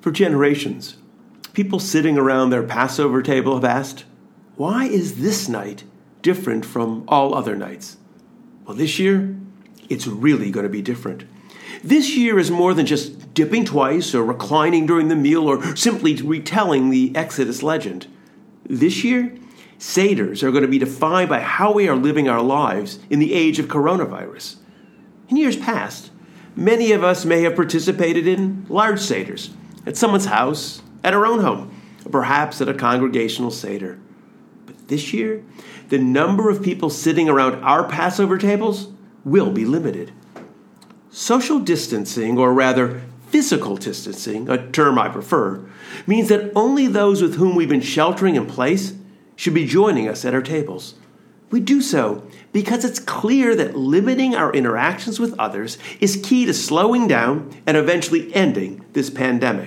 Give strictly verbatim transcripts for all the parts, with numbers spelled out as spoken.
For generations, people sitting around their Passover table have asked, why is this night different from all other nights? Well, this year, it's really going to be different. This year is more than just dipping twice or reclining during the meal or simply retelling the Exodus legend. This year, Seders are going to be defined by how we are living our lives in the age of coronavirus. In years past, many of us may have participated in large Seders at someone's house, at our own home, or perhaps at a congregational Seder. But this year, the number of people sitting around our Passover tables will be limited. Social distancing, or rather physical distancing, a term I prefer, means that only those with whom we've been sheltering in place should be joining us at our tables. We do so because it's clear that limiting our interactions with others is key to slowing down and eventually ending this pandemic.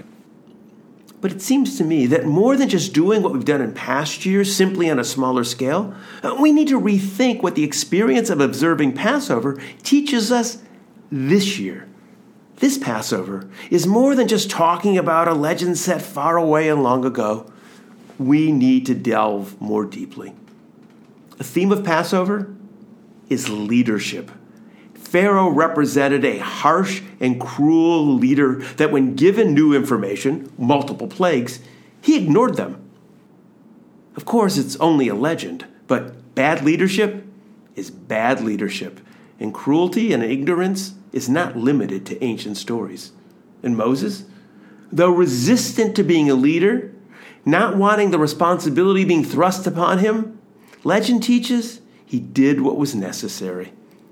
But it seems to me that more than just doing what we've done in past years simply on a smaller scale, we need to rethink what the experience of observing Passover teaches us this year. This Passover is more than just talking about a legend set far away and long ago. We need to delve more deeply. The theme of Passover is leadership. Pharaoh represented a harsh and cruel leader that when given new information, multiple plagues, he ignored them. Of course, it's only a legend, but bad leadership is bad leadership, and cruelty and ignorance is not limited to ancient stories. And Moses, though resistant to being a leader, not wanting the responsibility being thrust upon him, legend teaches he did what was necessary.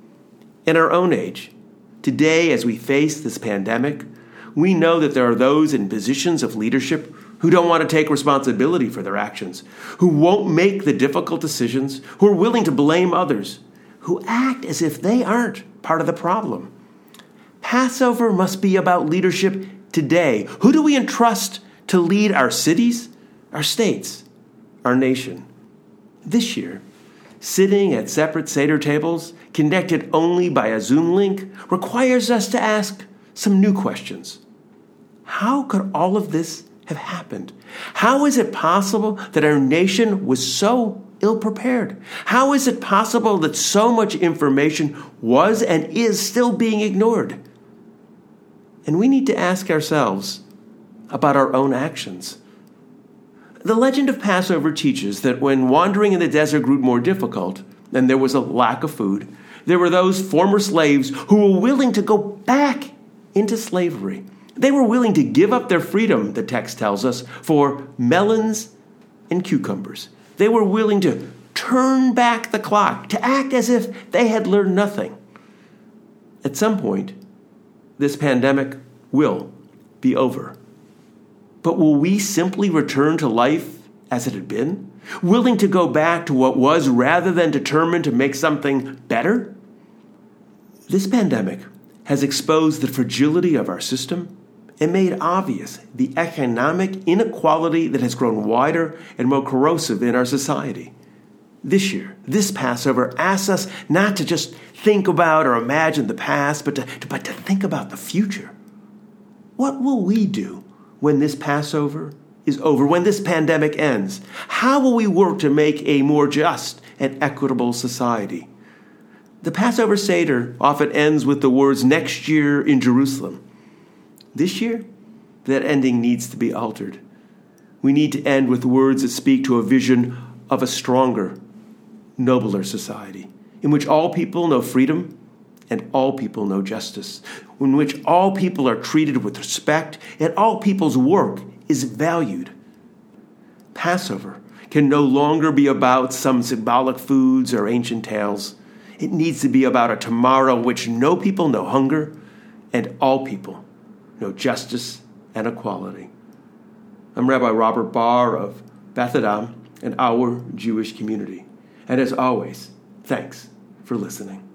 In our own age, today as we face this pandemic, we know that there are those in positions of leadership who don't want to take responsibility for their actions, who won't make the difficult decisions, who are willing to blame others, who act as if they aren't part of the problem. Passover must be about leadership today. Who do we entrust to lead our cities, our states, our nation? This year, sitting at separate Seder tables, connected only by a Zoom link, requires us to ask some new questions. How could all of this have happened? How is it possible that our nation was so ill-prepared? How is it possible that so much information was and is still being ignored? And we need to ask ourselves about our own actions. The legend of Passover teaches that when wandering in the desert grew more difficult and there was a lack of food, there were those former slaves who were willing to go back into slavery. They were willing to give up their freedom, the text tells us, for melons and cucumbers. They were willing to turn back the clock, to act as if they had learned nothing. At some point, this pandemic will be over. But will we simply return to life as it had been, willing to go back to what was rather than determined to make something better? This pandemic has exposed the fragility of our system and made obvious the economic inequality that has grown wider and more corrosive in our society. This year, this Passover asks us not to just think about or imagine the past, but to, to, but to think about the future. What will we do when this Passover is over, when this pandemic ends? How will we work to make a more just and equitable society? The Passover Seder often ends with the words, "next year in Jerusalem." This year, that ending needs to be altered. We need to end with words that speak to a vision of a stronger, nobler society, in which all people know freedom and all people know justice, in which all people are treated with respect and all people's work is valued. Passover can no longer be about some symbolic foods or ancient tales. It needs to be about a tomorrow in which no people know hunger and all people know justice and equality. I'm Rabbi Robert Barr of Beth Adam and our Jewish community. And as always, thanks for listening.